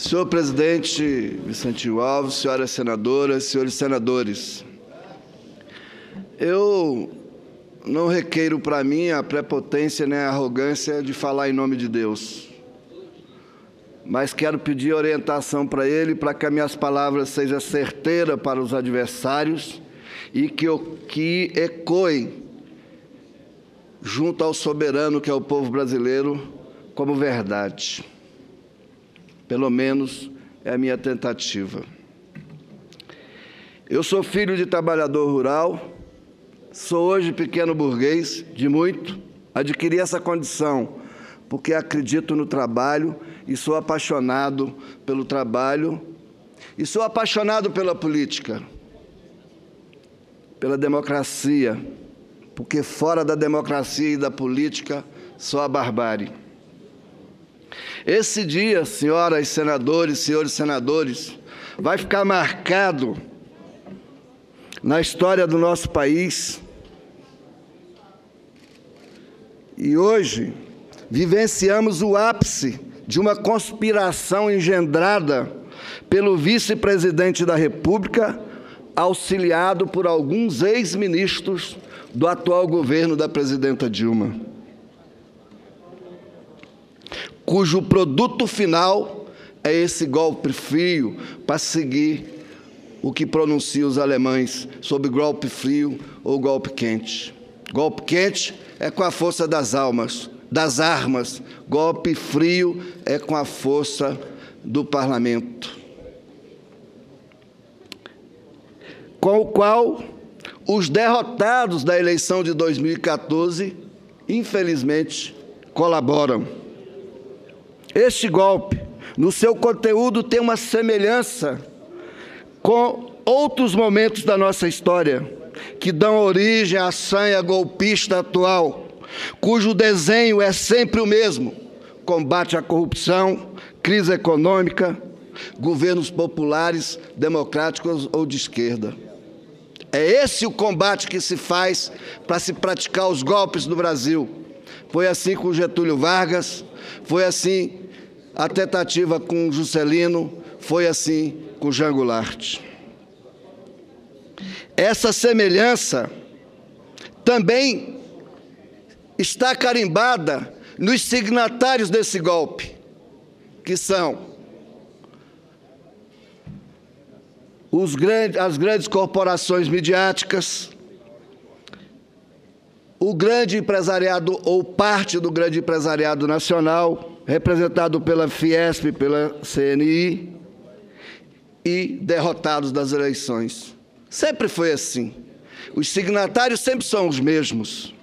Senhor presidente Vicentinho Alves, senhoras senadoras, senhores senadores, eu não requeiro para mim a prepotência nem a arrogância de falar em nome de Deus, mas quero pedir orientação para Ele para que as minhas palavras sejam certeiras para os adversários e que ecoem junto ao soberano que é o povo brasileiro como verdade. Pelo menos é a minha tentativa. Eu sou filho de trabalhador rural, sou hoje pequeno burguês, de muito, adquiri essa condição porque acredito no trabalho e sou apaixonado pelo trabalho e sou apaixonado pela política, pela democracia, porque fora da democracia e da política só a barbárie. Esse dia, senhoras senadores, senhores senadores, vai ficar marcado na história do nosso país. E hoje vivenciamos o ápice de uma conspiração engendrada pelo vice-presidente da República, auxiliado por alguns ex-ministros do atual governo da presidenta Dilma, cujo produto final é esse golpe frio, para seguir o que pronunciam os alemães sobre golpe frio ou golpe quente. Golpe quente é com a força das armas, golpe frio é com a força do parlamento, com o qual os derrotados da eleição de 2014, infelizmente, colaboram. Este golpe, no seu conteúdo, tem uma semelhança com outros momentos da nossa história, que dão origem à sanha golpista atual, cujo desenho é sempre o mesmo: combate à corrupção, crise econômica, governos populares, democráticos ou de esquerda. É esse o combate que se faz para se praticar os golpes no Brasil. Foi assim com Getúlio Vargas, foi assim a tentativa com Juscelino, foi assim com Jean Goulart. Essa semelhança também está carimbada nos signatários desse golpe, que são as grandes corporações midiáticas, o grande empresariado ou parte do grande empresariado nacional, representado pela Fiesp, pela CNI, e derrotados das eleições. Sempre foi assim. Os signatários sempre são os mesmos.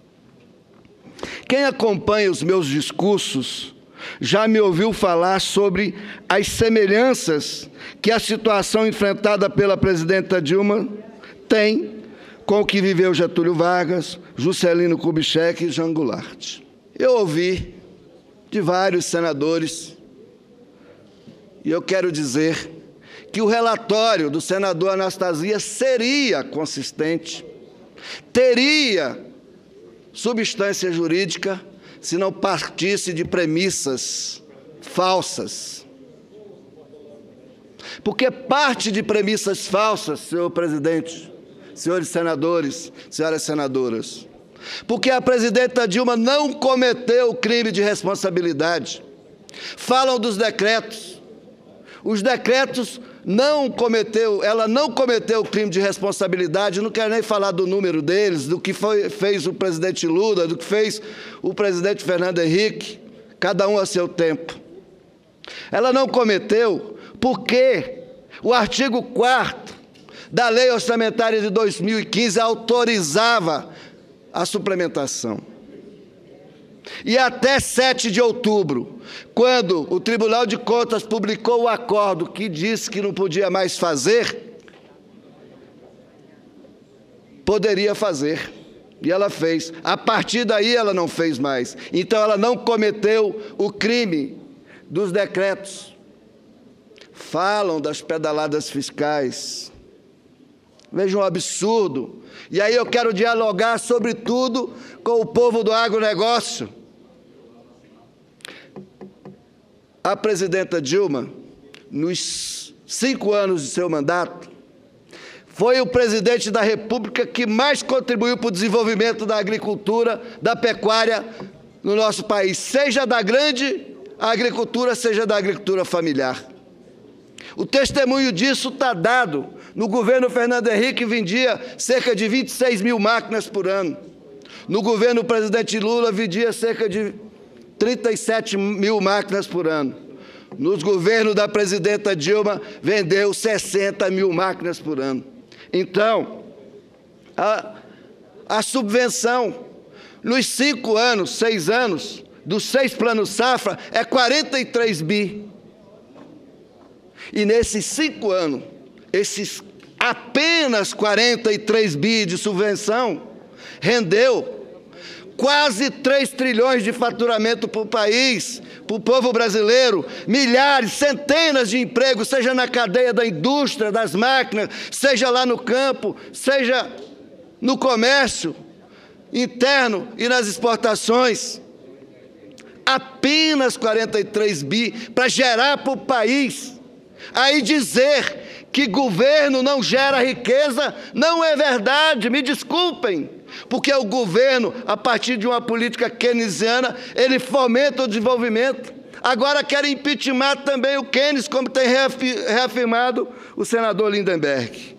Quem acompanha os meus discursos já me ouviu falar sobre as semelhanças que a situação enfrentada pela presidenta Dilma tem com o que viveu Getúlio Vargas, Juscelino Kubitschek e Jean Goulart. Eu ouvi de vários senadores, e eu quero dizer que o relatório do senador Anastasia seria consistente, teria substância jurídica, se não partisse de premissas falsas. Porque parte de premissas falsas, senhor presidente, senhores senadores, senhoras senadoras, porque a presidenta Dilma não cometeu crime de responsabilidade. Falam dos decretos. Os decretos ela não cometeu crime de responsabilidade, não quero nem falar do número deles, do que fez o presidente Lula, do que fez o presidente Fernando Henrique, cada um a seu tempo. Ela não cometeu porque o artigo 4º da Lei Orçamentária de 2015 autorizava a suplementação. E até 7 de outubro, quando o Tribunal de Contas publicou o acordo que disse que não podia mais fazer, poderia fazer. E ela fez. A partir daí ela não fez mais. Então ela não cometeu o crime dos decretos. Falam das pedaladas fiscais. Vejam um absurdo. E aí eu quero dialogar, sobretudo, com o povo do agronegócio. A presidenta Dilma nos 5 anos de seu mandato, foi o presidente da República que mais contribuiu para o desenvolvimento da agricultura, da pecuária no nosso país, seja da grande agricultura, seja da agricultura familiar. O testemunho disso está dado. No governo Fernando Henrique vendia cerca de 26 mil máquinas por ano. No governo presidente Lula vendia cerca de 37 mil máquinas por ano. Nos governos da presidenta Dilma vendeu 60 mil máquinas por ano. Então, a subvenção nos 5 anos, 6 anos, dos 6 planos safra, é 43 bi. E nesses 5 anos, esses apenas 43 bi de subvenção rendeu quase 3 trilhões de faturamento para o país, para o povo brasileiro, milhares, centenas de empregos, seja na cadeia da indústria, das máquinas, seja lá no campo, seja no comércio interno e nas exportações. Apenas 43 bi para gerar para o país. Aí dizer que governo não gera riqueza não é verdade, me desculpem, porque o governo, a partir de uma política keynesiana, ele fomenta o desenvolvimento. Agora querem impeachment também o Keynes, como tem reafirmado o senador Lindenberg.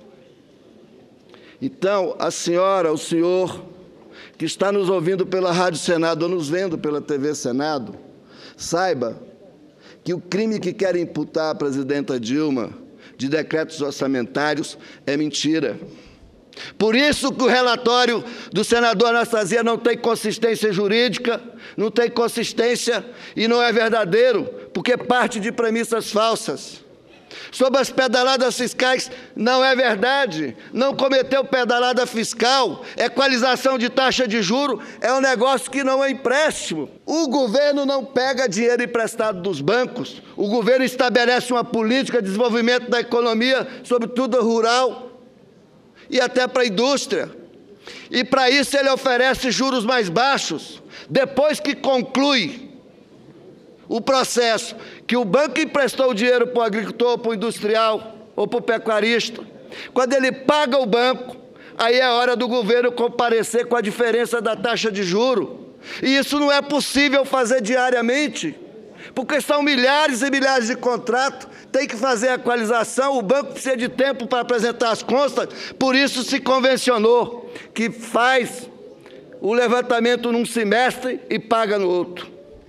Então, a senhora, o senhor, que está nos ouvindo pela Rádio Senado ou nos vendo pela TV Senado, saiba que o crime que querem imputar à presidenta Dilma de decretos orçamentários é mentira. Por isso que o relatório do senador Anastasia não tem consistência jurídica, não tem consistência e não é verdadeiro, porque parte de premissas falsas. Sobre as pedaladas fiscais, não é verdade, não cometeu pedalada fiscal, equalização de taxa de juros é um negócio que não é empréstimo. O governo não pega dinheiro emprestado dos bancos, o governo estabelece uma política de desenvolvimento da economia, sobretudo rural, e até para a indústria. E para isso ele oferece juros mais baixos, depois que conclui o processo, que o banco emprestou o dinheiro para o agricultor, para o industrial ou para o pecuarista. Quando ele paga o banco, aí é hora do governo comparecer com a diferença da taxa de juros. E isso não é possível fazer diariamente, porque são milhares e milhares de contratos, tem que fazer a equalização, o banco precisa de tempo para apresentar as contas, por isso se convencionou que faz o levantamento num semestre e paga no outro.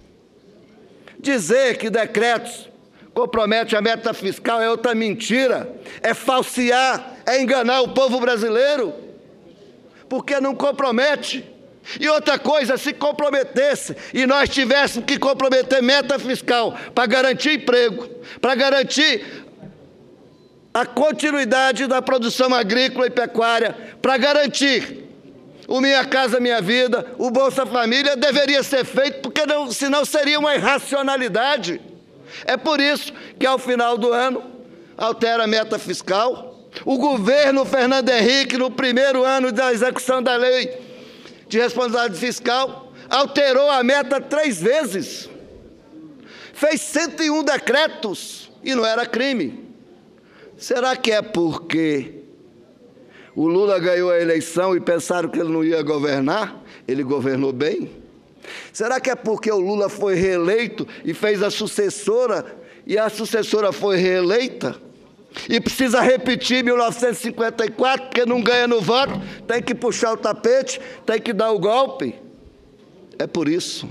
Dizer que decretos comprometem a meta fiscal é outra mentira, é falsear, é enganar o povo brasileiro, porque não compromete. E outra coisa, se comprometesse e nós tivéssemos que comprometer meta fiscal para garantir emprego, para garantir a continuidade da produção agrícola e pecuária, para garantir o Minha Casa Minha Vida, o Bolsa Família, deveria ser feito, porque não, senão seria uma irracionalidade. É por isso que, ao final do ano, altera a meta fiscal. O governo Fernando Henrique, no primeiro ano da execução da lei de responsabilidade fiscal, alterou a meta 3 vezes. Fez 101 decretos e não era crime. Será que é porque o Lula ganhou a eleição e pensaram que ele não ia governar? Ele governou bem? Será que é porque o Lula foi reeleito e fez a sucessora, e a sucessora foi reeleita? E precisa repetir 1954, porque não ganha no voto, tem que puxar o tapete, tem que dar o golpe? É por isso.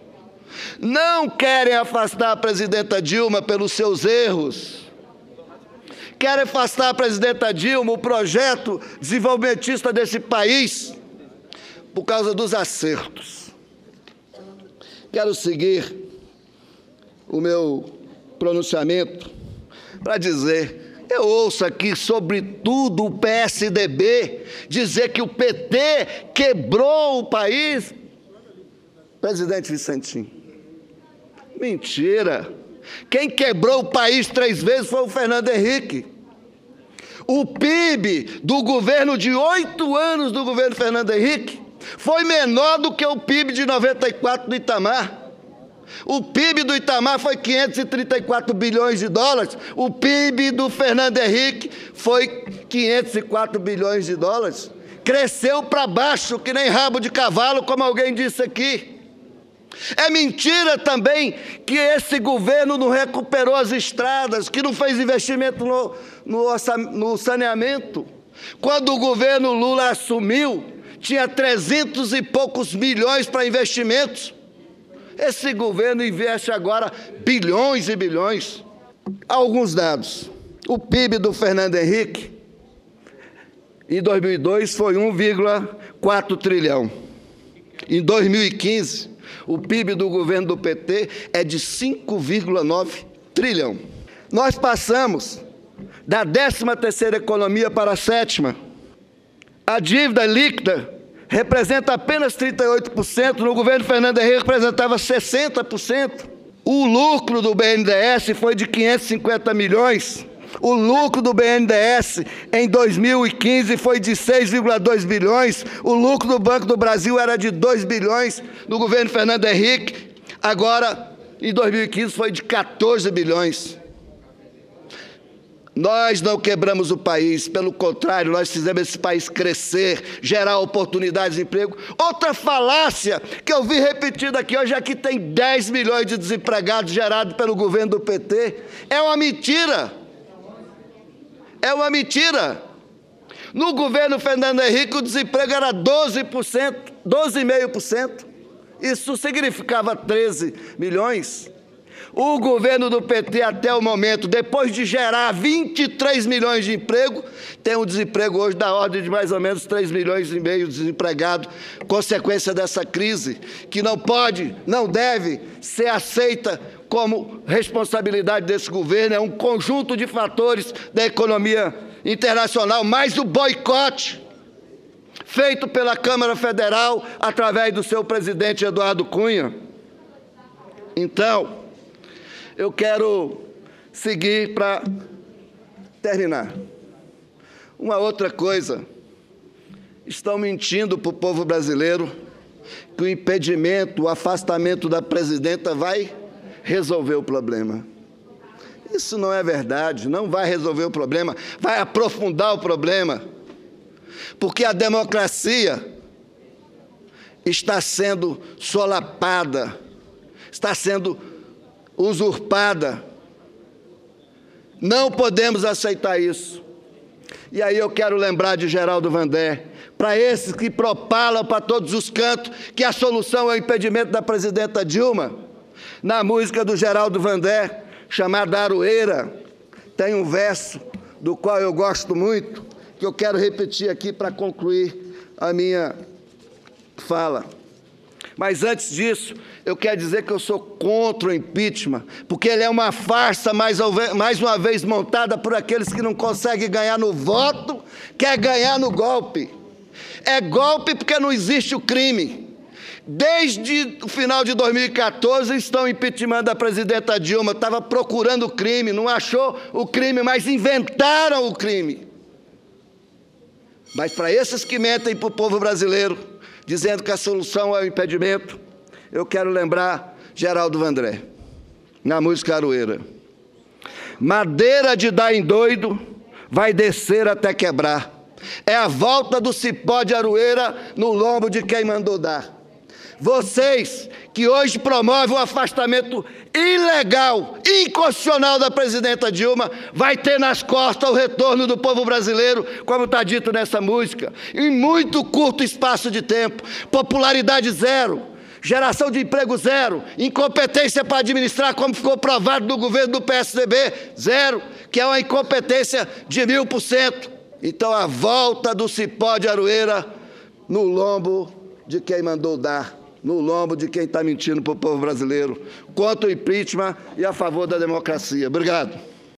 Não querem afastar a presidenta Dilma pelos seus erros. Querem afastar a presidenta Dilma, o projeto desenvolvimentista desse país, por causa dos acertos. Quero seguir o meu pronunciamento para dizer, eu ouço aqui, sobretudo, o PSDB dizer que o PT quebrou o país. Presidente Vicentinho, mentira. Quem quebrou o país 3 vezes foi o Fernando Henrique. O PIB do governo de 8 anos do governo Fernando Henrique foi menor do que o PIB de 94 do Itamar. O PIB do Itamar foi 534 bilhões de dólares. O PIB do Fernando Henrique foi 504 bilhões de dólares. Cresceu para baixo, que nem rabo de cavalo, como alguém disse aqui. É mentira também que esse governo não recuperou as estradas, que não fez investimento no saneamento. Quando o governo Lula assumiu, tinha 300 e poucos milhões para investimentos. Esse governo investe agora bilhões e bilhões. Alguns dados. O PIB do Fernando Henrique, em 2002, foi 1,4 trilhão. Em 2015, o PIB do governo do PT é de 5,9 trilhão. Nós passamos da 13ª economia para a 7ª. A dívida líquida representa apenas 38%, no governo Fernando Henrique representava 60%. O lucro do BNDES foi de 550 milhões. O lucro do BNDES em 2015 foi de 6,2 bilhões. O lucro do Banco do Brasil era de 2 bilhões no governo Fernando Henrique. Agora, em 2015, foi de 14 bilhões. Nós não quebramos o país, pelo contrário, nós fizemos esse país crescer, gerar oportunidades de emprego. Outra falácia que eu vi repetida aqui hoje é que tem 10 milhões de desempregados gerados pelo governo do PT. É uma mentira. É uma mentira. No governo Fernando Henrique, o desemprego era 12%, 12,5%. Isso significava 13 milhões. O governo do PT, até o momento, depois de gerar 23 milhões de emprego, tem um desemprego hoje da ordem de mais ou menos 3,5 milhões de desempregados, consequência dessa crise, que não pode, não deve ser aceita como responsabilidade desse governo. É um conjunto de fatores da economia internacional, mais o boicote feito pela Câmara Federal através do seu presidente Eduardo Cunha. Então, eu quero seguir para terminar. Uma outra coisa, estão mentindo para o povo brasileiro que o impedimento, o afastamento da presidenta vai resolver o problema. Isso não é verdade, não vai resolver o problema, vai aprofundar o problema, porque a democracia está sendo solapada, está sendo usurpada. Não podemos aceitar isso. E aí eu quero lembrar de Geraldo Vandré, para esses que propalam para todos os cantos que a solução é o impedimento da presidenta Dilma. Na música do Geraldo Vandré, chamada Aroeira, tem um verso do qual eu gosto muito, que eu quero repetir aqui para concluir a minha fala. Mas antes disso, eu quero dizer que eu sou contra o impeachment, porque ele é uma farsa, mais uma vez, montada por aqueles que não conseguem ganhar no voto, quer ganhar no golpe. É golpe porque não existe o crime. Desde o final de 2014 estão impeachmentando a presidenta Dilma. Estava procurando o crime, não achou o crime, mas inventaram o crime. Mas para esses que mentem para o povo brasileiro, dizendo que a solução é o impedimento, eu quero lembrar Geraldo Vandré, na música Aroeira. Madeira de dar em doido vai descer até quebrar. É a volta do cipó de Aroeira no lombo de quem mandou dar. Vocês que hoje promovem o afastamento ilegal, inconstitucional da presidenta Dilma, vai ter nas costas o retorno do povo brasileiro, como está dito nessa música, em muito curto espaço de tempo. Popularidade zero, geração de emprego zero, incompetência para administrar, como ficou provado no governo do PSDB, zero, que é uma incompetência de 1000%. Então, a volta do cipó de Aroeira no lombo de quem mandou dar, no lombo de quem está mentindo para o povo brasileiro, contra o impeachment e a favor da democracia. Obrigado.